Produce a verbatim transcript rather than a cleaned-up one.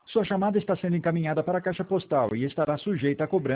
Sua chamada está sendo encaminhada para a caixa postal e estará sujeita a cobrança